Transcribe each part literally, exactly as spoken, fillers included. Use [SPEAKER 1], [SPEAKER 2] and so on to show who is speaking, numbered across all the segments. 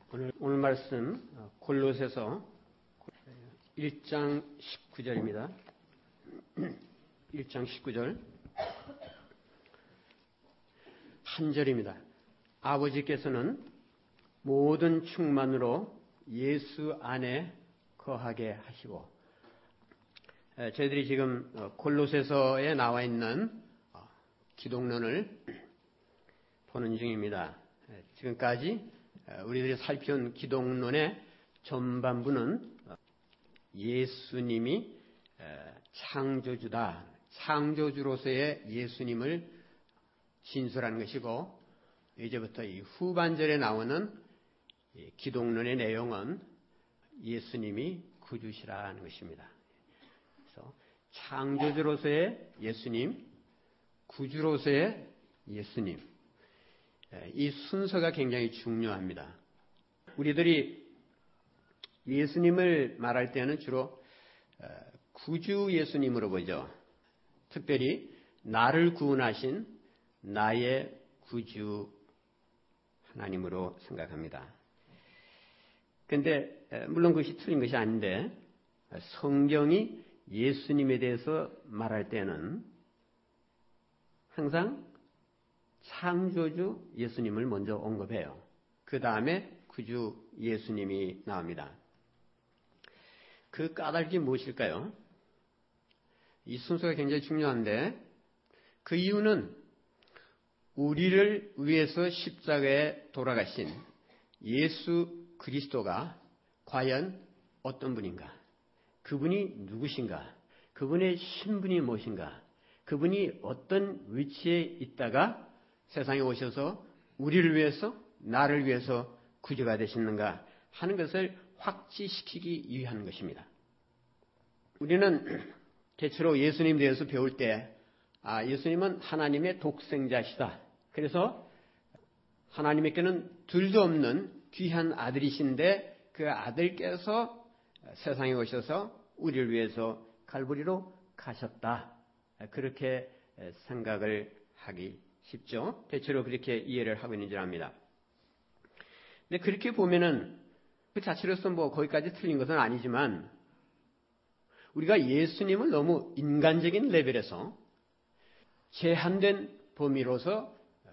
[SPEAKER 1] 오늘, 오늘 말씀 골로새서 일 장 십구 절입니다. 일 장 십구 절 한 절입니다. 아버지께서는 모든 충만으로 예수 안에 거하게 하시고, 저희들이 지금 골로새서에 나와 있는 기독론을 보는 중입니다. 지금까지 우리들이 살펴온 기독론의 전반부는 예수님이 창조주다, 창조주로서의 예수님을 진술하는 것이고, 이제부터 이 후반절에 나오는 기독론의 내용은 예수님이 구주시라는 것입니다. 그래서 창조주로서의 예수님, 구주로서의 예수님, 이 순서가 굉장히 중요합니다. 우리들이 예수님을 말할 때는 주로 구주 예수님으로 보죠. 특별히 나를 구원하신 나의 구주 하나님으로 생각합니다. 그런데 물론 그것이 틀린 것이 아닌데, 성경이 예수님에 대해서 말할 때는 항상 창조주 예수님을 먼저 언급해요. 그 다음에 구주 예수님이 나옵니다. 그 까닭이 무엇일까요? 이 순서가 굉장히 중요한데, 그 이유는 우리를 위해서 십자가에 돌아가신 예수 그리스도가 과연 어떤 분인가? 그분이 누구신가? 그분의 신분이 무엇인가? 그분이 어떤 위치에 있다가 세상에 오셔서 우리를 위해서, 나를 위해서 구주가 되시는가 하는 것을 확지시키기 위한 것입니다. 우리는 대체로 예수님에 대해서 배울 때, 아, 예수님은 하나님의 독생자시다. 그래서 하나님께는 둘도 없는 귀한 아들이신데 그 아들께서 세상에 오셔서 우리를 위해서 갈보리로 가셨다. 그렇게 생각을 하기 쉽죠. 대체로 그렇게 이해를 하고 있는 줄 압니다. 근데 그렇게 보면은 그 자체로서 뭐 거기까지 틀린 것은 아니지만, 우리가 예수님을 너무 인간적인 레벨에서 제한된 범위로서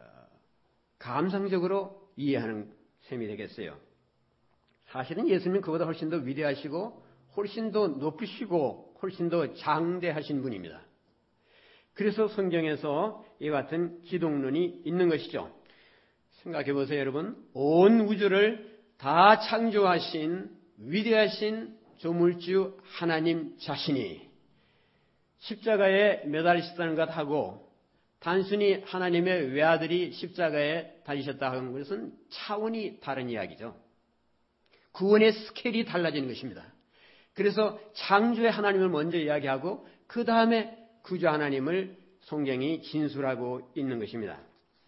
[SPEAKER 1] 감상적으로 이해하는 셈이 되겠어요. 사실은 예수님은 그보다 훨씬 더 위대하시고 훨씬 더 높으시고 훨씬 더 장대하신 분입니다. 그래서 성경에서 이와 같은 기독론이 있는 것이죠. 생각해 보세요, 여러분. 온 우주를 다 창조하신 위대하신 조물주 하나님 자신이 십자가에 매달리셨다는 것하고, 단순히 하나님의 외아들이 십자가에 달리셨다 하는 것은 차원이 다른 이야기죠. 구원의 스케일이 달라지는 것입니다. 그래서 창조의 하나님을 먼저 이야기하고 그 다음에 구주 하나님을 성경이 진술하고 있는 것입니다.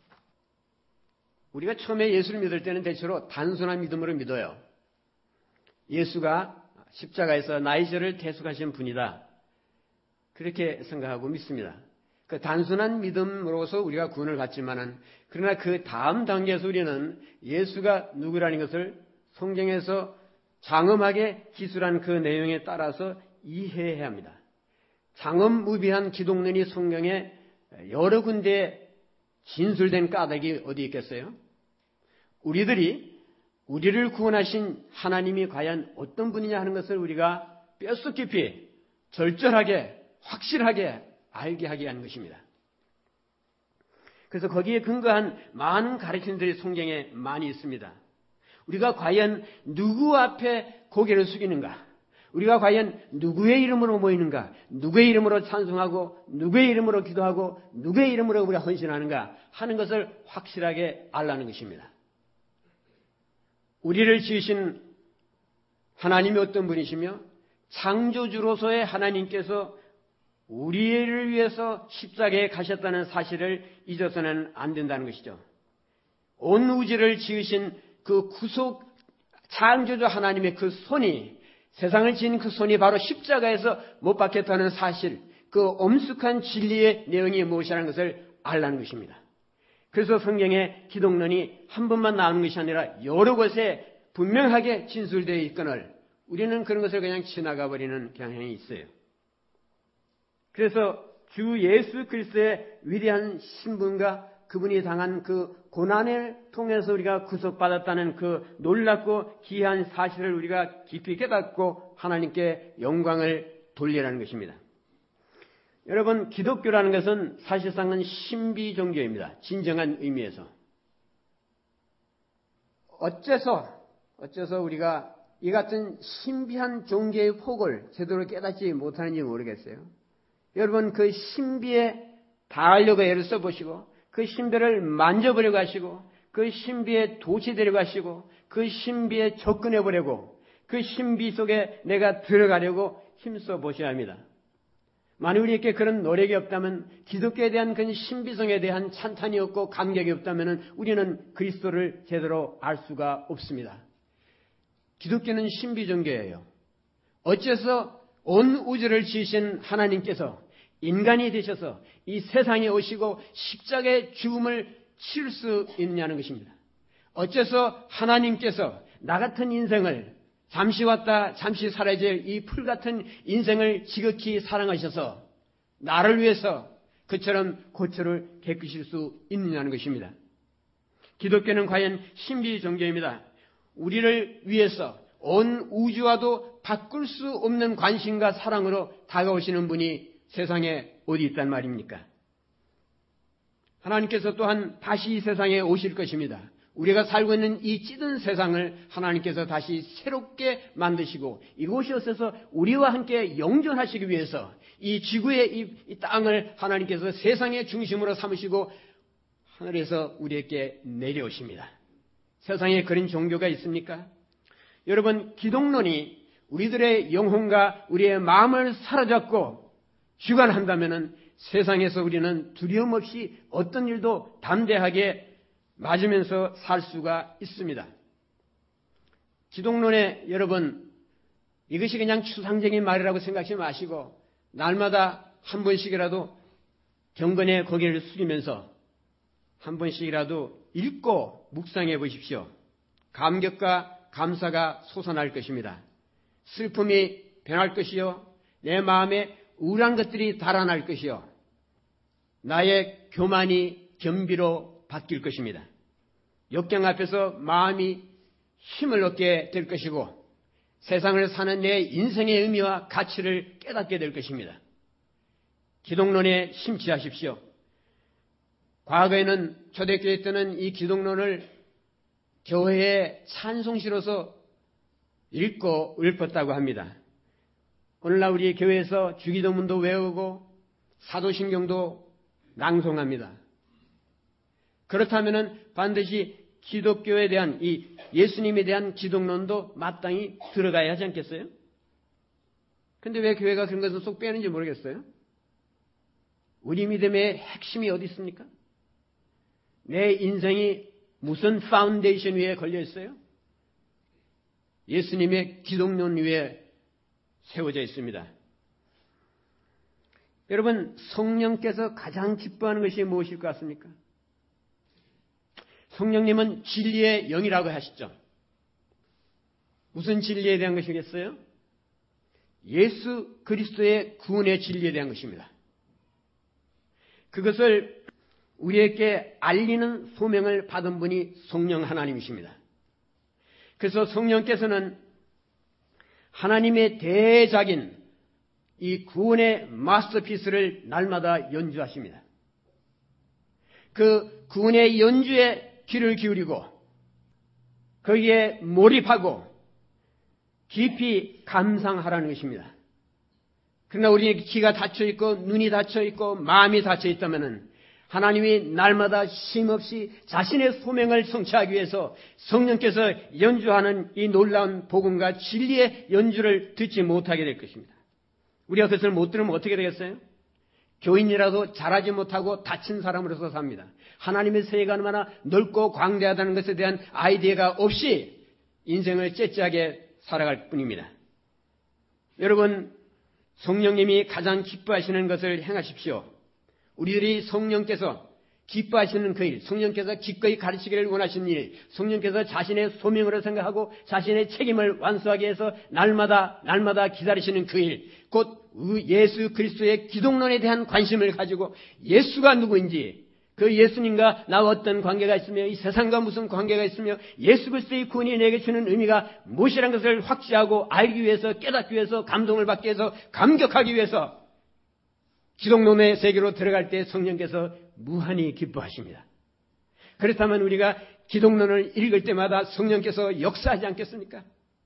[SPEAKER 1] 우리가 처음에 예수를 믿을 때는 대체로 단순한 믿음으로 믿어요. 예수가 십자가에서 나의 죄를 대속하신 분이다, 그렇게 생각하고 믿습니다. 그 단순한 믿음으로서 우리가 구원을 받지만은, 그러나 그 다음 단계에서 우리는 예수가 누구라는 것을 성경에서 장엄하게 기술한 그 내용에 따라서 이해해야 합니다. 장엄무비한 기독론이 성경에 여러 군데에 진술된 까닭이 어디 있겠어요? 우리들이 우리를 구원하신 하나님이 과연 어떤 분이냐 하는 것을 우리가 뼛속 깊이 절절하게 확실하게 알게 하게 하는 것입니다. 그래서 거기에 근거한 많은 가르침들이 성경에 많이 있습니다. 우리가 과연 누구 앞에 고개를 숙이는가? 우리가 과연 누구의 이름으로 모이는가? 누구의 이름으로 찬송하고 누구의 이름으로 기도하고 누구의 이름으로 우리가 헌신하는가 하는 것을 확실하게 알라는 것입니다. 우리를 지으신 하나님이 어떤 분이시며 창조주로서의 하나님께서 우리를 위해서 십자가에 가셨다는 사실을 잊어서는 안 된다는 것이죠. 온 우주를 지으신 그 구속 창조주 하나님의 그 손이, 세상을 지은 그 손이 바로 십자가에서 못 박혔다는 사실, 그 엄숙한 진리의 내용이 무엇이라는 것을 알라는 것입니다. 그래서 성경에 기독론이 한 번만 나오는 것이 아니라 여러 곳에 분명하게 진술되어 있거늘 우리는 그런 것을 그냥 지나가 버리는 경향이 있어요. 그래서 주 예수 그리스도의 위대한 신분과 그분이 당한 그 고난을 통해서 우리가 구속받았다는 그 놀랍고 귀한 사실을 우리가 깊이 깨닫고 하나님께 영광을 돌리라는 것입니다. 여러분, 기독교라는 것은 사실상은 신비 종교입니다. 진정한 의미에서. 어째서 어째서 우리가 이 같은 신비한 종교의 폭을 제대로 깨닫지 못하는지 모르겠어요. 여러분, 그 신비에 닿으려고 애를 써보시고 그 신비를 만져보려고 하시고 그 신비에 도취되려고 하시고 그 신비에 접근해보려고 그 신비 속에 내가 들어가려고 힘써 보셔야 합니다. 만약 우리에게 그런 노력이 없다면, 기독교에 대한 그 신비성에 대한 찬탄이 없고 감격이 없다면 우리는 그리스도를 제대로 알 수가 없습니다. 기독교는 신비 종교예요. 어째서 온 우주를 지으신 하나님께서 인간이 되셔서 이 세상에 오시고 십자가의 죽음을 치를 수 있느냐는 것입니다. 어째서 하나님께서 나 같은 인생을 잠시 왔다 잠시 사라질 이 풀 같은 인생을 지극히 사랑하셔서 나를 위해서 그처럼 고초를 겪으실 수 있느냐는 것입니다. 기독교는 과연 신비 종교입니다. 우리를 위해서 온 우주와도 바꿀 수 없는 관심과 사랑으로 다가오시는 분이 세상에 어디 있단 말입니까? 하나님께서 또한 다시 이 세상에 오실 것입니다. 우리가 살고 있는 이 찌든 세상을 하나님께서 다시 새롭게 만드시고 이곳이 어서서 우리와 함께 영존하시기 위해서 이 지구의 이, 이 땅을 하나님께서 세상의 중심으로 삼으시고 하늘에서 우리에게 내려오십니다. 세상에 그런 종교가 있습니까? 여러분, 기독론이 우리들의 영혼과 우리의 마음을 사로잡고 주관한다면 세상에서 우리는 두려움 없이 어떤 일도 담대하게 맞으면서 살 수가 있습니다. 기독론에 여러분, 이것이 그냥 추상적인 말이라고 생각하지 마시고 날마다 한 번씩이라도 경건의 고개를 숙이면서 한 번씩이라도 읽고 묵상해 보십시오. 감격과 감사가 솟아날 것입니다. 슬픔이 변할 것이요, 내 마음에 우울한 것들이 달아날 것이요, 나의 교만이 겸비로 바뀔 것입니다. 역경 앞에서 마음이 힘을 얻게 될 것이고 세상을 사는 내 인생의 의미와 가치를 깨닫게 될 것입니다. 기독론에 심취하십시오. 과거에는 초대교회 때는 이 기독론을 교회의 찬송시로서 읽고 읊었다고 합니다. 오늘날 우리 교회에서 주기도문도 외우고 사도신경도 낭송합니다. 그렇다면 반드시 기독교에 대한 이 예수님에 대한 기독론도 마땅히 들어가야 하지 않겠어요? 근데 왜 교회가 그런 것을 쏙 빼는지 모르겠어요. 우리 믿음의 핵심이 어디 있습니까? 내 인생이 무슨 파운데이션 위에 걸려 있어요? 예수님의 기독론 위에 세워져 있습니다. 여러분, 성령께서 가장 기뻐하는 것이 무엇일 것 같습니까? 성령님은 진리의 영이라고 하시죠. 무슨 진리에 대한 것이겠어요? 예수 그리스도의 구원의 진리에 대한 것입니다. 그것을 우리에게 알리는 소명을 받은 분이 성령 하나님이십니다. 그래서 성령께서는 하나님의 대작인 이 구원의 마스터피스를 날마다 연주하십니다. 그 구원의 연주에 귀를 기울이고 거기에 몰입하고 깊이 감상하라는 것입니다. 그러나 우리의 귀가 닫혀있고 눈이 닫혀있고 마음이 닫혀있다면 하나님이 날마다 쉼없이 자신의 소명을 성취하기 위해서 성령께서 연주하는 이 놀라운 복음과 진리의 연주를 듣지 못하게 될 것입니다. 우리가 그것을 못 들으면 어떻게 되겠어요? 교인이라도 잘하지 못하고 다친 사람으로서 삽니다. 하나님의 세계가 얼마나 넓고 광대하다는 것에 대한 아이디어가 없이 인생을 째째하게 살아갈 뿐입니다. 여러분, 성령님이 가장 기뻐하시는 것을 행하십시오. 우리들이 성령께서 기뻐하시는 그 일, 성령께서 기꺼이 가르치기를 원하시는 일, 성령께서 자신의 소명으로 생각하고 자신의 책임을 완수하기 위해서 날마다 날마다 기다리시는 그 일, 곧 예수 그리스도의 기독론에 대한 관심을 가지고 예수가 누구인지, 그 예수님과 나와 어떤 관계가 있으며 이 세상과 무슨 관계가 있으며 예수 그리스도의 구원이 내게 주는 의미가 무엇이라는 것을 확시하고 알기 위해서, 깨닫기 위해서, 감동을 받기 위해서, 감격하기 위해서 기독론의 세계로 들어갈 때 성령께서 무한히 기뻐하십니다. 그렇다면 우리가 기독론을 읽을 때마다 성령께서 역사하지 않겠습니까?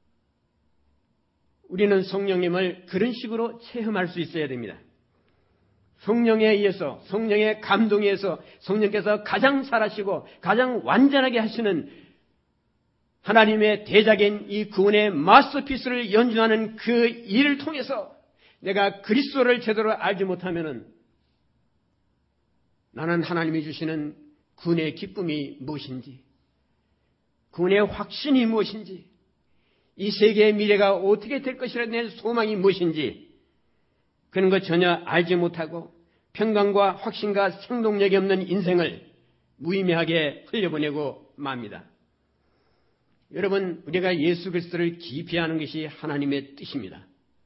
[SPEAKER 1] 우리는 성령님을 그런 식으로 체험할 수 있어야 됩니다. 성령에 의해서, 성령의 감동에 의해서 성령께서 가장 잘하시고 가장 완전하게 하시는 하나님의 대작인 이 구원의 마스터피스를 연주하는 그 일을 통해서 내가 그리스도를 제대로 알지 못하면은 나는 하나님이 주시는 구원의 기쁨이 무엇인지, 구원의 확신이 무엇인지, 이 세계의 미래가 어떻게 될 것이라는 내 소망이 무엇인지 그런 것 전혀 알지 못하고 평강과 확신과 생동력이 없는 인생을 무의미하게 흘려보내고 맙니다. 여러분, 우리가 예수 그리스도를 깊이 아는 것이 하나님의 뜻입니다.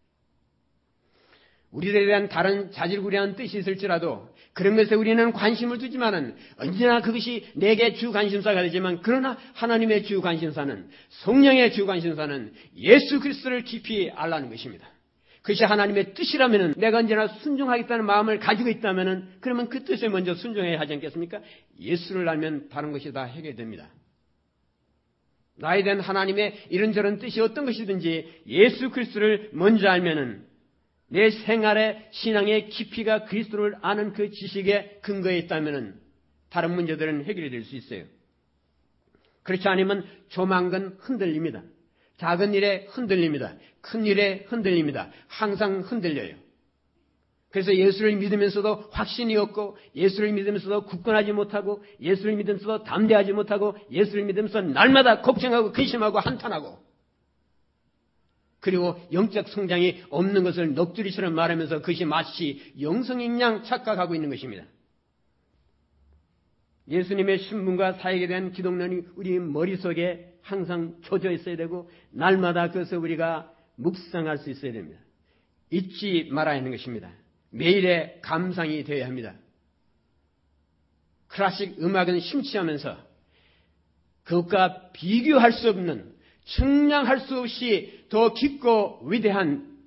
[SPEAKER 1] 우리들에 대한 다른 자질구레한 뜻이 있을지라도 그런 것에 우리는 관심을 두지만은 언제나 그것이 내게 주 관심사가 되지만, 그러나 하나님의 주 관심사는, 성령의 주 관심사는 예수 그리스도를 깊이 알라는 것입니다. 그것이 하나님의 뜻이라면은, 내가 언제나 순종하겠다는 마음을 가지고 있다면은, 그러면 그 뜻에 먼저 순종해야 하지 않겠습니까? 예수를 알면 다른 것이 다 해결됩니다. 나에 대한 하나님의 이런저런 뜻이 어떤 것이든지 예수 그리스도를 먼저 알면은 내 생활의 신앙의 깊이가 그리스도를 아는 그 지식의 근거에 있다면은 다른 문제들은 해결이 될 수 있어요. 그렇지 않으면 조만간 흔들립니다. 작은 일에 흔들립니다. 큰 일에 흔들립니다. 항상 흔들려요. 그래서 예수를 믿으면서도 확신이 없고, 예수를 믿으면서도 굳건하지 못하고, 예수를 믿으면서도 담대하지 못하고, 예수를 믿으면서 날마다 걱정하고 근심하고 한탄하고, 그리고 영적 성장이 없는 것을 넋두리처럼 말하면서 그것이 마치 영성인 양 착각하고 있는 것입니다. 예수님의 신분과 사역에 대한 기독론이 우리 머릿속에 항상 켜져 있어야 되고, 날마다 그것을 우리가 묵상할 수 있어야 됩니다. 잊지 말아야 하는 것입니다. 매일의 감상이 되어야 합니다. 클래식 음악은 심취하면서 그것과 비교할 수 없는, 측량할 수 없이 더 깊고 위대한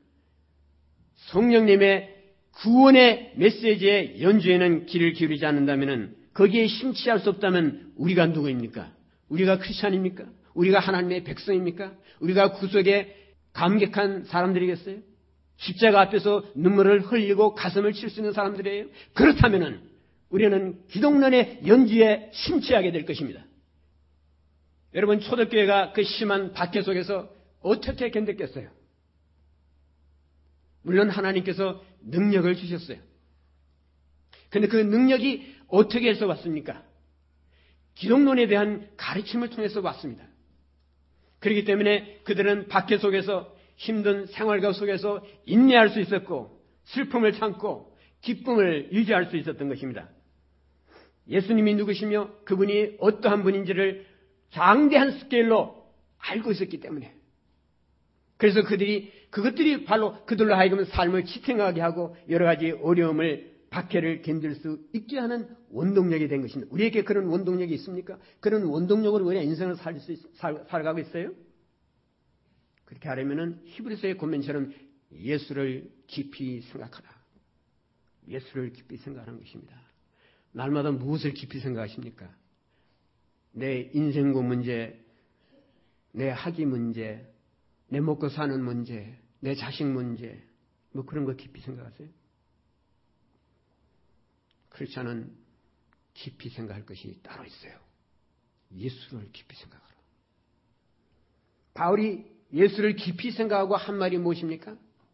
[SPEAKER 1] 성령님의 구원의 메시지의 연주에는 귀를 기울이지 않는다면, 거기에 심취할 수 없다면 우리가 누구입니까? 우리가 크리스찬입니까? 우리가 하나님의 백성입니까? 우리가 구속에 감격한 사람들이겠어요? 십자가 앞에서 눈물을 흘리고 가슴을 칠 수 있는 사람들이에요? 그렇다면 우리는 기독론의 연주에 심취하게 될 것입니다. 여러분, 초대교회가 그 심한 박해 속에서 어떻게 견뎠겠어요? 물론 하나님께서 능력을 주셨어요. 그런데 그 능력이 어떻게 해서 왔습니까? 기독론에 대한 가르침을 통해서 왔습니다. 그렇기 때문에 그들은 박해 속에서, 힘든 생활과 속에서 인내할 수 있었고, 슬픔을 참고 기쁨을 유지할 수 있었던 것입니다. 예수님이 누구시며 그분이 어떠한 분인지를 장대한 스케일로 알고 있었기 때문에, 그래서 그들이 그것들이 바로 그들로 하여금 삶을 지탱하게 하고 여러 가지 어려움을, 박해를 견딜 수 있게 하는 원동력이 된 것입니다. 우리에게 그런 원동력이 있습니까? 그런 원동력으로 우리가 인생을 살 수, 살, 살아가고 있어요? 그렇게 하려면은 히브리서의 권면처럼 예수를 깊이 생각하라. 예수를 깊이 생각하는 것입니다. 날마다 무엇을 깊이 생각하십니까? 내 인생고 문제, 내 학위 문제, 내 먹고 사는 문제, 내 자식 문제, 뭐 그런 거 깊이 생각하세요? 크리스찬은 깊이 생각할 것이 따로 있어요. 예수를 깊이 생각하라. 바울이 예수를 깊이 생각하고 한 말이 무엇입니까?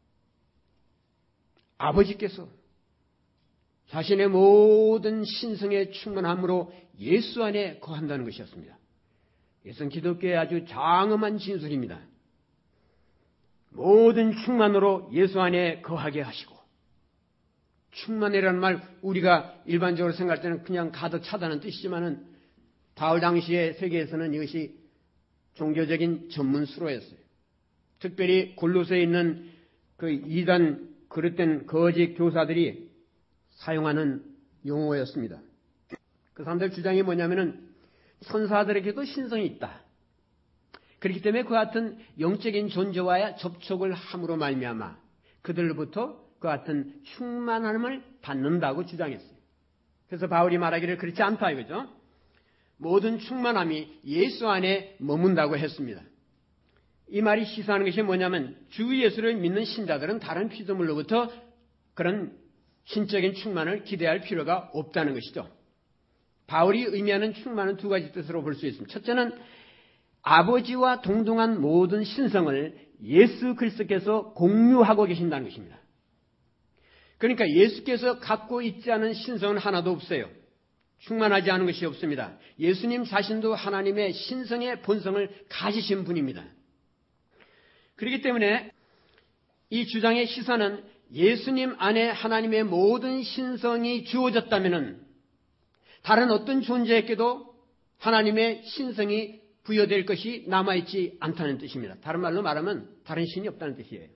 [SPEAKER 1] 아버지께서 자신의 모든 신성의 충만함으로 예수 안에 거한다는 것이었습니다. 이것은 기독교의 아주 장엄한 진술입니다. 모든 충만으로 예수 안에 거하게 하시고, 충만이라는 말 우리가 일반적으로 생각할 때는 그냥 가득 차다는 뜻이지만은 바울 당시의 세계에서는 이것이 종교적인 전문 수로였어요. 특별히 골로새에 있는 그 이단 그릇된 거짓 교사들이 사용하는 용어였습니다. 그 사람들 주장이 뭐냐면은 천사들에게도 신성이 있다. 그렇기 때문에 그 같은 영적인 존재와의 접촉을 함으로 말미암아 그들로부터 그 같은 충만함을 받는다고 주장했어요. 그래서 바울이 말하기를 그렇지 않다 이거죠. 모든 충만함이 예수 안에 머문다고 했습니다. 이 말이 시사하는 것이 뭐냐면 주 예수를 믿는 신자들은 다른 피조물로부터 그런 신적인 충만을 기대할 필요가 없다는 것이죠. 바울이 의미하는 충만은 두 가지 뜻으로 볼 수 있습니다. 첫째는 아버지와 동등한 모든 신성을 예수 그리스도께서 공유하고 계신다는 것입니다. 그러니까 예수께서 갖고 있지 않은 신성은 하나도 없어요. 충만하지 않은 것이 없습니다. 예수님 자신도 하나님의 신성의 본성을 가지신 분입니다. 그렇기 때문에 이 주장의 시사는 예수님 안에 하나님의 모든 신성이 주어졌다면 다른 어떤 존재에게도 하나님의 신성이 부여될 것이 남아있지 않다는 뜻입니다. 다른 말로 말하면 다른 신이 없다는 뜻이에요.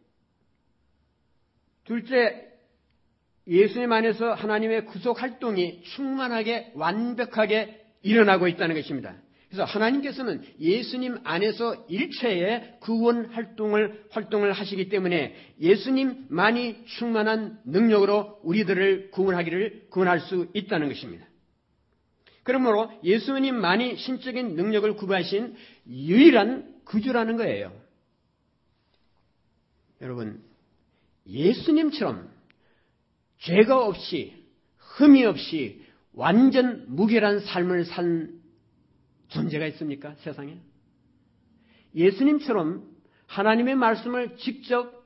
[SPEAKER 1] 둘째, 예수님 안에서 하나님의 구속 활동이 충만하게 완벽하게 일어나고 있다는 것입니다. 그래서 하나님께서는 예수님 안에서 일체의 구원 활동을 활동을 하시기 때문에 예수님만이 충만한 능력으로 우리들을 구원하기를 구원할 수 있다는 것입니다. 그러므로 예수님만이 신적인 능력을 구하신 유일한 구주라는 거예요. 여러분, 예수님처럼 죄가 없이 흠이 없이 완전 무결한 삶을 산 존재가 있습니까? 세상에? 예수님처럼 하나님의 말씀을 직접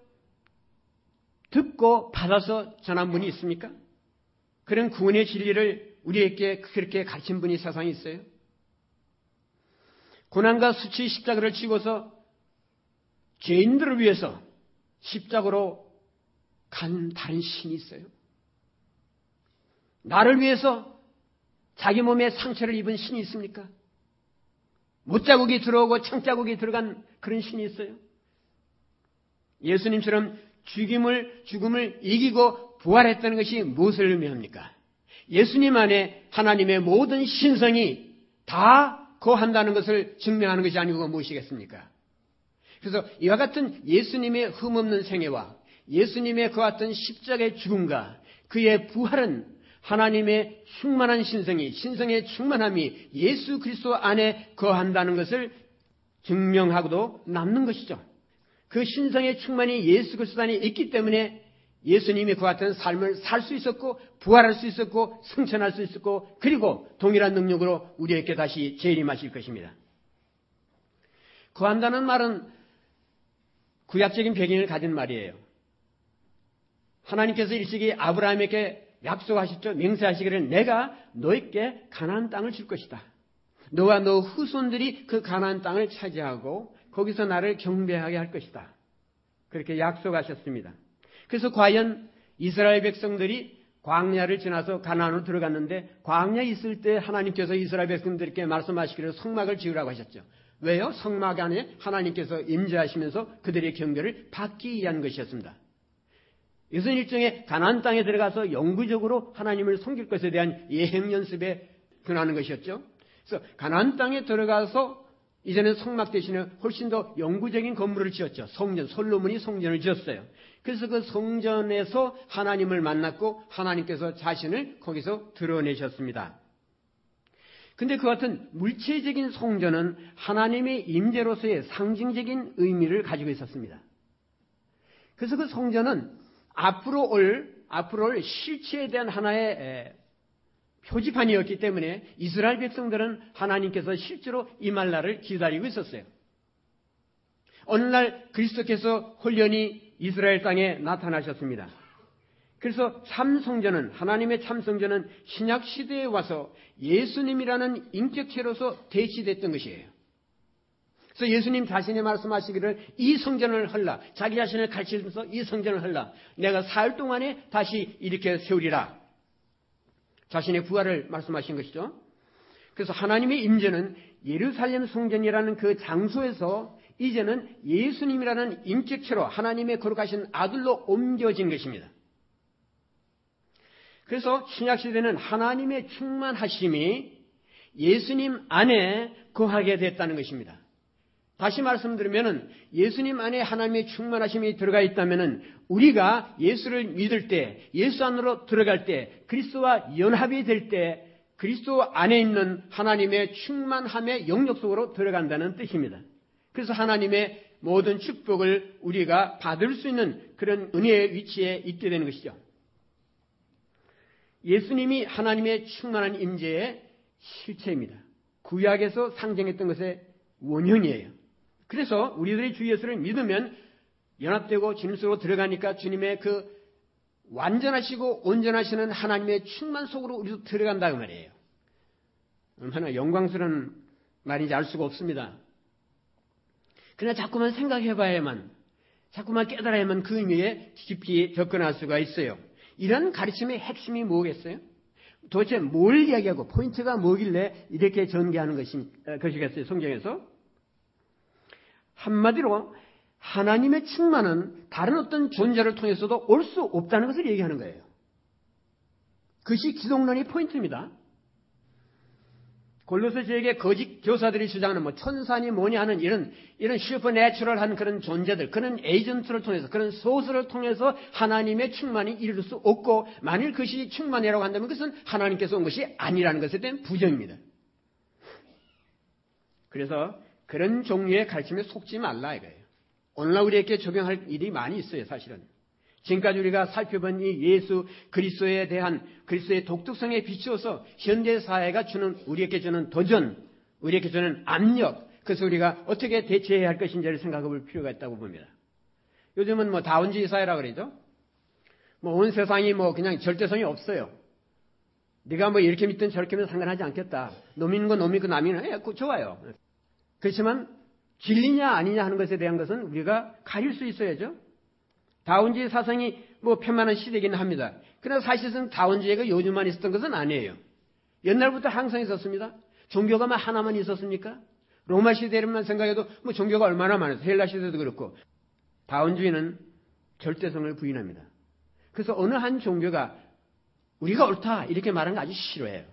[SPEAKER 1] 듣고 받아서 전한 분이 있습니까? 그런 구원의 진리를 우리에게 그렇게 가르친 분이 세상에 있어요? 고난과 수치의 십자가를 지고서 죄인들을 위해서 십자가로 간 다른 신이 있어요? 나를 위해서 자기 몸에 상처를 입은 신이 있습니까? 못자국이 들어오고 창자국이 들어간 그런 신이 있어요? 예수님처럼 죽임을, 죽음을 이기고 부활했다는 것이 무엇을 의미합니까? 예수님 안에 하나님의 모든 신성이 다 거한다는 것을 증명하는 것이 아니고 무엇이겠습니까? 그래서 이와 같은 예수님의 흠없는 생애와 예수님의 그 같은 십자가의 죽음과 그의 부활은 하나님의 충만한 신성이, 신성의 충만함이 예수 그리스도 안에 거한다는 것을 증명하고도 남는 것이죠. 그 신성의 충만이 예수 그리스도 안에 있기 때문에 예수님이 그 같은 삶을 살 수 있었고 부활할 수 있었고 승천할 수 있었고 그리고 동일한 능력으로 우리에게 다시 재림하실 것입니다. 거한다는 말은 구약적인 배경을 가진 말이에요. 하나님께서 일찍이 아브라함에게 약속하셨죠. 맹세하시기를 내가 너에게 가나안 땅을 줄 것이다. 너와 너 후손들이 그 가나안 땅을 차지하고 거기서 나를 경배하게 할 것이다. 그렇게 약속하셨습니다. 그래서 과연 이스라엘 백성들이 광야를 지나서 가나안으로 들어갔는데 광야에 있을 때 하나님께서 이스라엘 백성들에게 말씀하시기를 성막을 지으라고 하셨죠. 왜요? 성막 안에 하나님께서 임재하시면서 그들의 경배를 받기 위한 것이었습니다. 이것은 일종의 가나안 땅에 들어가서 영구적으로 하나님을 섬길 것에 대한 예행 연습에 근하는 것이었죠. 그래서 가나안 땅에 들어가서 이제는 성막 대신에 훨씬 더 영구적인 건물을 지었죠. 성전, 솔로몬이 성전을 지었어요. 그래서 그 성전에서 하나님을 만났고 하나님께서 자신을 거기서 드러내셨습니다. 근데 그 같은 물체적인 성전은 하나님의 임재로서의 상징적인 의미를 가지고 있었습니다. 그래서 그 성전은 앞으로 올, 앞으로 올 실체에 대한 하나의 표지판이었기 때문에 이스라엘 백성들은 하나님께서 실제로 임할 날을 기다리고 있었어요. 어느 날 그리스도께서 홀연히 이스라엘 땅에 나타나셨습니다. 그래서 참성전은, 하나님의 참성전은 신약 시대에 와서 예수님이라는 인격체로서 대시됐던 것이에요. 그래서 예수님 자신이 말씀하시기를 이 성전을 헐라. 자기 자신을 가르치면서 이 성전을 헐라. 내가 사흘 동안에 다시 일으켜 세우리라. 자신의 부활을 말씀하신 것이죠. 그래서 하나님의 임재는 예루살렘 성전이라는 그 장소에서 이제는 예수님이라는 인격체로 하나님의 거룩하신 아들로 옮겨진 것입니다. 그래서 신약시대는 하나님의 충만하심이 예수님 안에 거하게 됐다는 것입니다. 다시 말씀드리면 예수님 안에 하나님의 충만하심이 들어가 있다면 우리가 예수를 믿을 때, 예수 안으로 들어갈 때, 그리스도와 연합이 될 때 그리스도 안에 있는 하나님의 충만함의 영역 속으로 들어간다는 뜻입니다. 그래서 하나님의 모든 축복을 우리가 받을 수 있는 그런 은혜의 위치에 있게 되는 것이죠. 예수님이 하나님의 충만한 임재의 실체입니다. 구약에서 상징했던 것의 원형이에요. 그래서 우리들이 주 예수를 믿으면 연합되고 주님 속으로 들어가니까 주님의 그 완전하시고 온전하시는 하나님의 충만 속으로 우리도 들어간다 그 말이에요. 얼마나 영광스러운 말인지 알 수가 없습니다. 그러나 자꾸만 생각해봐야만, 자꾸만 깨달아야만 그 의미에 깊이 접근할 수가 있어요. 이런 가르침의 핵심이 뭐겠어요? 도대체 뭘 이야기하고 포인트가 뭐길래 이렇게 전개하는 것이, 것이겠어요? 성경에서 한마디로 하나님의 충만은 다른 어떤 존재를 통해서도 올 수 없다는 것을 얘기하는 거예요. 그것이 기독론의 포인트입니다. 골로새서에게 거짓 교사들이 주장하는 뭐 천사니 뭐니 하는 이런 이런 슈퍼내추럴한 그런 존재들, 그런 에이전트를 통해서, 그런 소스를 통해서 하나님의 충만이 이룰 수 없고, 만일 그것이 충만이라고 한다면 그것은 하나님께서 온 것이 아니라는 것에 대한 부정입니다. 그래서 그런 종류의 가르침에 속지 말라 이거예요. 오늘날 우리에게 적용할 일이 많이 있어요, 사실은. 지금까지 우리가 살펴본 이 예수 그리스도에 대한 그리스도의 독특성에 비추어서 현대 사회가 주는, 우리에게 주는 도전, 우리에게 주는 압력, 그래서 우리가 어떻게 대처해야 할 것인지를 생각해 볼 필요가 있다고 봅니다. 요즘은 뭐 다원주의 사회라 그러죠. 뭐 온 세상이 뭐 그냥 절대성이 없어요. 네가 뭐 이렇게 믿든 저렇게 믿든 상관하지 않겠다. 너 믿는 거, 너 믿고 나 믿는 거, 예, 좋아요. 그렇지만 진리냐 아니냐 하는 것에 대한 것은 우리가 가릴 수 있어야죠. 다원주의 사상이 뭐 편만한 시대이긴 합니다. 그러나 사실상 다원주의가 요즘만 있었던 것은 아니에요. 옛날부터 항상 있었습니다. 종교가 막 하나만 있었습니까? 로마 시대만 생각해도 뭐 종교가 얼마나 많았어요. 헬라 시대도 그렇고. 다원주의는 절대성을 부인합니다. 그래서 어느 한 종교가 우리가 옳다 이렇게 말하는 거 아주 싫어해요.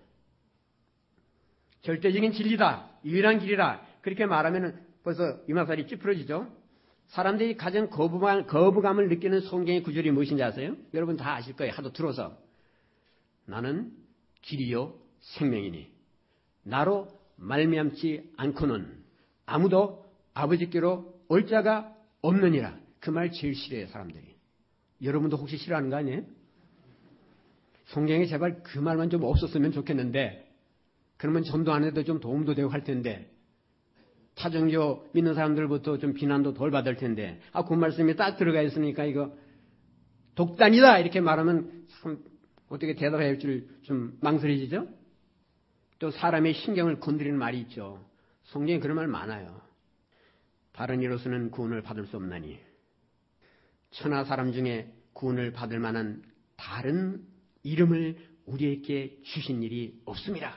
[SPEAKER 1] 절대적인 진리다, 유일한 길이다 그렇게 말하면 벌써 이마살이 찌푸러지죠. 사람들이 가장 거부감, 거부감을 느끼는 성경의 구절이 무엇인지 아세요? 여러분 다 아실 거예요. 하도 들어서. 나는 길이요 생명이니 나로 말미암지 않고는 아무도 아버지께로 올 자가 없느니라. 그 말 제일 싫어해요, 사람들이. 여러분도 혹시 싫어하는 거 아니에요? 성경에 제발 그 말만 좀 없었으면 좋겠는데, 그러면 전도 안 해도 좀 도움도 되고 할 텐데, 타종교 믿는 사람들부터 좀 비난도 덜 받을 텐데, 아, 그 말씀이 딱 들어가 있으니까 이거 독단이다 이렇게 말하면 참 어떻게 대답해야 할지 좀 망설여지죠? 또 사람의 신경을 건드리는 말이 있죠. 성경에 그런 말 많아요. 다른 이로서는 구원을 받을 수 없나니 천하 사람 중에 구원을 받을 만한 다른 이름을 우리에게 주신 일이 없습니다.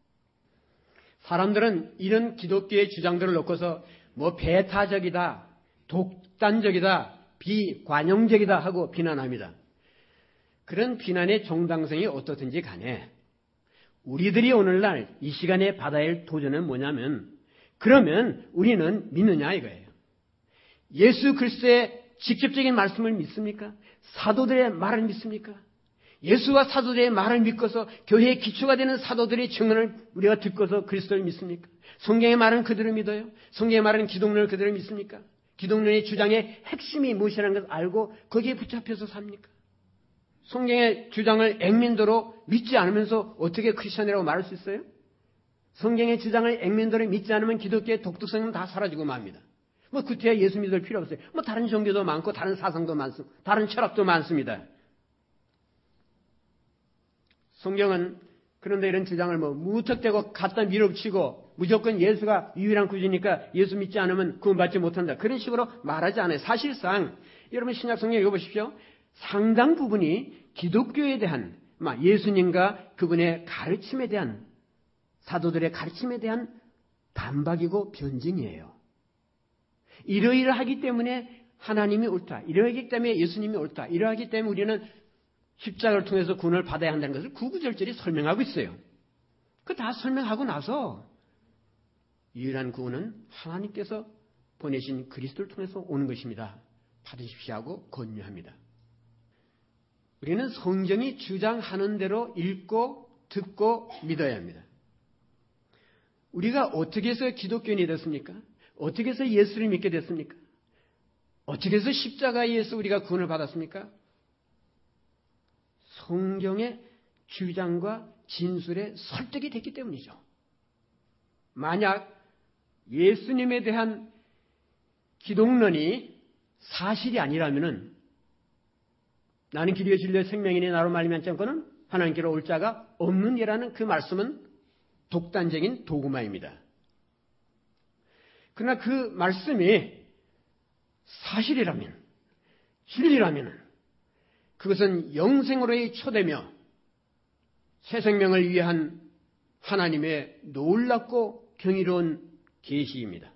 [SPEAKER 1] 사람들은 이런 기독교의 주장들을 놓고서 뭐 배타적이다, 독단적이다, 비관용적이다 하고 비난합니다. 그런 비난의 정당성이 어떻든지 간에 우리들이 오늘날 이 시간에 받아야 할 도전은 뭐냐면, 그러면 우리는 믿느냐 이거예요. 예수 그리스도의 직접적인 말씀을 믿습니까? 사도들의 말을 믿습니까? 예수와 사도들의 말을 믿고서 교회의 기초가 되는 사도들의 증언을 우리가 듣고서 그리스도를 믿습니까? 성경의 말은 그대로 믿어요? 성경의 말은 기독론을 그대로 믿습니까? 기독론의 주장의 핵심이 무엇이라는 것을 알고 거기에 붙잡혀서 삽니까? 성경의 주장을 액면도로 믿지 않으면서 어떻게 크리스천이라고 말할 수 있어요? 성경의 주장을 액면도로 믿지 않으면 기독교의 독특성은 다 사라지고 맙니다. 뭐 그때야 예수 믿을 필요 없어요. 뭐 다른 종교도 많고 다른 사상도 많습니다. 다른 철학도 많습니다. 성경은 그런데 이런 주장을 뭐 무턱대고 갖다 밀어붙이고 무조건 예수가 유일한 구주니까 예수 믿지 않으면 구원받지 못한다. 그런 식으로 말하지 않아요. 사실상 여러분 신약성경 읽어보십시오. 상당 부분이 기독교에 대한 예수님과 그분의 가르침에 대한 사도들의 가르침에 대한 반박이고 변증이에요. 이러이러하기 때문에 하나님이 옳다. 이러하기 때문에 예수님이 옳다. 이러하기 때문에 우리는 십자가를 통해서 구원을 받아야 한다는 것을 구구절절히 설명하고 있어요. 그 다 설명하고 나서 유일한 구원은 하나님께서 보내신 그리스도를 통해서 오는 것입니다. 받으십시오 하고 권유합니다. 우리는 성경이 주장하는 대로 읽고 듣고 믿어야 합니다. 우리가 어떻게 해서 기독교인이 됐습니까? 어떻게 해서 예수를 믿게 됐습니까? 어떻게 해서 십자가에 의해서 우리가 구원을 받았습니까? 성경의 주장과 진술에 설득이 됐기 때문이죠. 만약 예수님에 대한 기독론이 사실이 아니라면은 나는 길이요 진리요 생명이니 나로 말미암지 않고는 하나님께로 올 자가 없느니라는 그 말씀은 독단적인 도구마입니다. 그러나 그 말씀이 사실이라면, 진리라면 그것은 영생으로의 초대며 새 생명을 위한 하나님의 놀랍고 경이로운 계시입니다.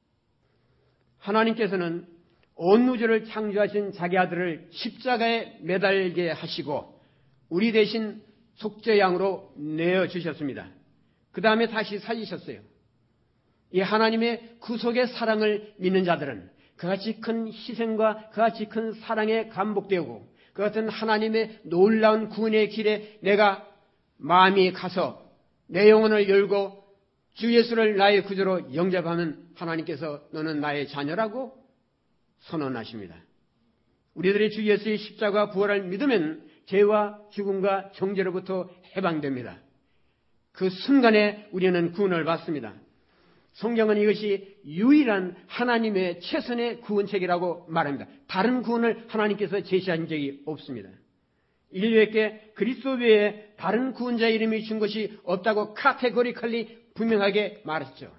[SPEAKER 1] 하나님께서는 온 우주를 창조하신 자기 아들을 십자가에 매달게 하시고 우리 대신 속죄양으로 내어주셨습니다. 그 다음에 다시 살리셨어요. 이 하나님의 구속의 사랑을 믿는 자들은 그같이 큰 희생과 그같이 큰 사랑에 감복되고 그 같은 하나님의 놀라운 구원의 길에 내가 마음이 가서 내 영혼을 열고 주 예수를 나의 구주로 영접하면 하나님께서 너는 나의 자녀라고 선언하십니다. 우리들의 주 예수의 십자가 부활을 믿으면 죄와 죽음과 정죄로부터 해방됩니다. 그 순간에 우리는 구원을 받습니다. 성경은 이것이 유일한 하나님의 최선의 구원책이라고 말합니다. 다른 구원을 하나님께서 제시한 적이 없습니다. 인류에게 그리스도 외에 다른 구원자 이름이 준 것이 없다고 카테고리컬리 분명하게 말했죠.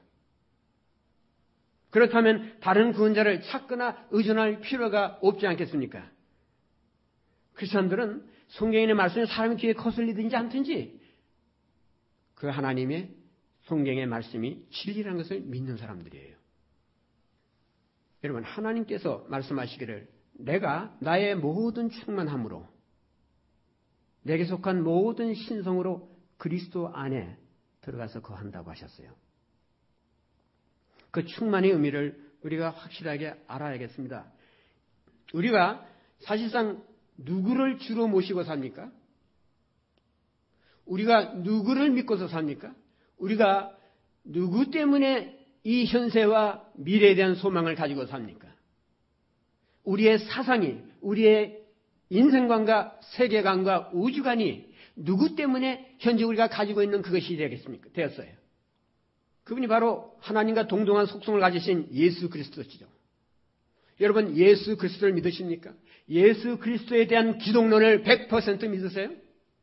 [SPEAKER 1] 그렇다면 다른 구원자를 찾거나 의존할 필요가 없지 않겠습니까? 크리스천들은 성경의 말씀이 사람의 귀에 거슬리든지 않든지 그 하나님의 성경의 말씀이 진리라는 것을 믿는 사람들이에요. 여러분, 하나님께서 말씀하시기를 내가 나의 모든 충만함으로 내게 속한 모든 신성으로 그리스도 안에 들어가서 거한다고 하셨어요. 그 충만의 의미를 우리가 확실하게 알아야겠습니다. 우리가 사실상 누구를 주로 모시고 삽니까? 우리가 누구를 믿고서 삽니까? 우리가 누구 때문에 이 현세와 미래에 대한 소망을 가지고 삽니까? 우리의 사상이, 우리의 인생관과 세계관과 우주관이 누구 때문에 현재 우리가 가지고 있는 그것이 되겠습니까? 되었어요. 그분이 바로 하나님과 동등한 속성을 가지신 예수 그리스도시죠. 여러분, 예수 그리스도를 믿으십니까? 예수 그리스도에 대한 기독론을 백 퍼센트 믿으세요?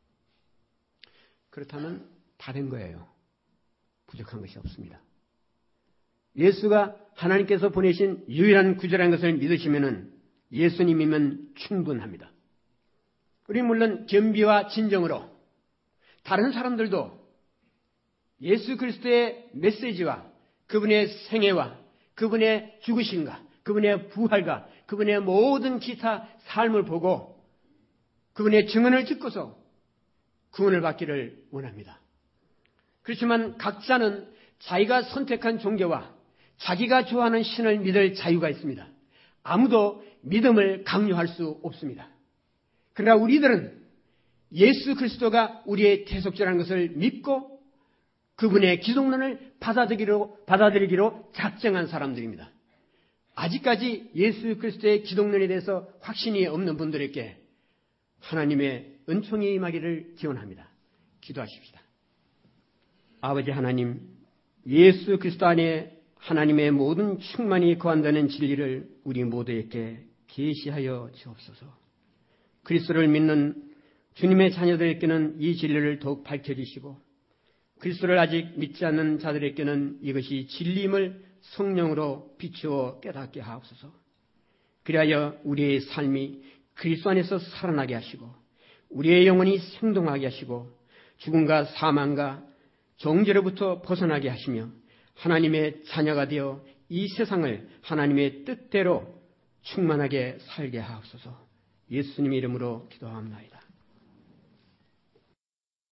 [SPEAKER 1] 그렇다면 다 된 거예요. 부족한 것이 없습니다. 예수가 하나님께서 보내신 유일한 구주라는 것을 믿으시면은 예수님이면 충분합니다. 우리 물론 겸비와 진정으로 다른 사람들도 예수 그리스도의 메시지와 그분의 생애와 그분의 죽으심과 그분의 부활과 그분의 모든 기타 삶을 보고 그분의 증언을 듣고서 구원을 받기를 원합니다. 그렇지만 각자는 자기가 선택한 종교와 자기가 좋아하는 신을 믿을 자유가 있습니다. 아무도 믿음을 강요할 수 없습니다. 그러나 우리들은 예수 그리스도가 우리의 대속자라는 것을 믿고 그분의 기독론을 받아들이기로, 받아들이기로 작정한 사람들입니다. 아직까지 예수 그리스도의 기독론에 대해서 확신이 없는 분들에게 하나님의 은총이 임하기를 기원합니다. 기도하십시다. 아버지 하나님, 예수 그리스도 안에 하나님의 모든 충만이 거한다는 진리를 우리 모두에게 계시하여 주옵소서. 그리스도를 믿는 주님의 자녀들에게는 이 진리를 더욱 밝혀주시고 그리스도를 아직 믿지 않는 자들에게는 이것이 진리임을 성령으로 비추어 깨닫게 하옵소서. 그리하여 우리의 삶이 그리스도 안에서 살아나게 하시고 우리의 영혼이 생동하게 하시고 죽음과 사망과 정죄로부터 벗어나게 하시며 하나님의 자녀가 되어 이 세상을 하나님의 뜻대로 충만하게 살게 하옵소서. 예수님 이름으로 기도합니다.